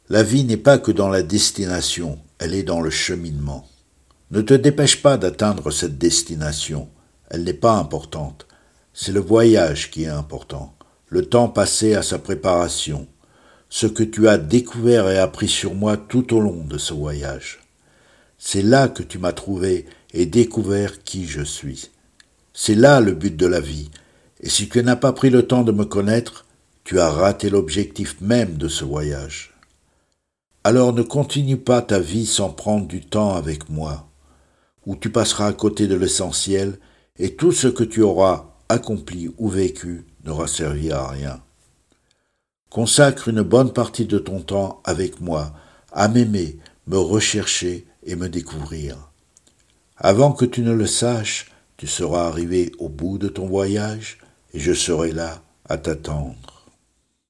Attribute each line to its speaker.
Speaker 1: La vie n'est pas que dans la destination, elle est dans le cheminement. Ne te dépêche pas d'atteindre cette destination, elle n'est pas importante. C'est le voyage qui est important, le temps passé à sa préparation, ce que tu as découvert et appris sur moi tout au long de ce voyage. C'est là que tu m'as trouvé et découvert qui je suis. C'est là le but de la vie, et si tu n'as pas pris le temps de me connaître, tu as raté l'objectif même de ce voyage. Alors ne continue pas ta vie sans prendre du temps avec moi, où tu passeras à côté de l'essentiel et tout ce que tu auras accompli ou vécu n'aura servi à rien. Consacre une bonne partie de ton temps avec moi, à m'aimer, me rechercher et me découvrir. Avant que tu ne le saches, tu seras arrivé au bout de ton voyage et je serai là à t'attendre.